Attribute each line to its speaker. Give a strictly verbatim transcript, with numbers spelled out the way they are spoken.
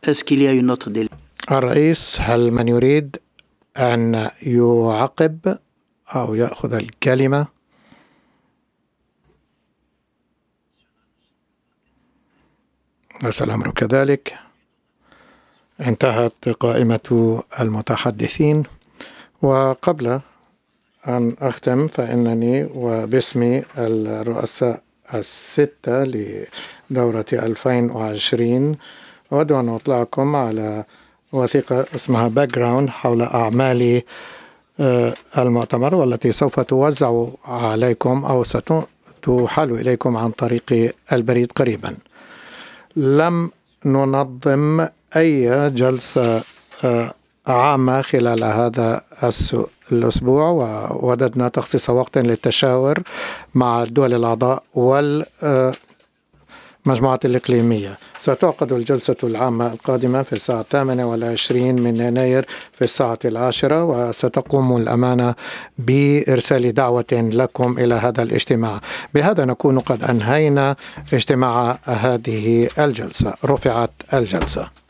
Speaker 1: Est-ce qu'il y a une autre délai?
Speaker 2: الرئيس، هل من يريد أن يعقب أو يأخذ الكلمة؟ ليس الأمر كذلك. انتهت قائمة المتحدثين. وقبل أن أختم فإنني وباسم الرؤساء الستة لدورة ألفين وعشرين أود أن أطلعكم على وثيقة اسمها باك جراوند حول أعمال المؤتمر، والتي سوف توزع عليكم أو ستحال إليكم عن طريق البريد قريبا. لم ننظم أي جلسة عامة خلال هذا الأسبوع، ووددنا تخصيص وقت للتشاور مع الدول الأعضاء والمجموعات الإقليمية. ستعقد الجلسة العامة القادمة في الساعة الثامنة والعشرين من يناير في الساعة العاشرة، وستقوم الأمانة بإرسال دعوة لكم إلى هذا الاجتماع. بهذا نكون قد أنهينا اجتماع هذه الجلسة. رفعت الجلسة.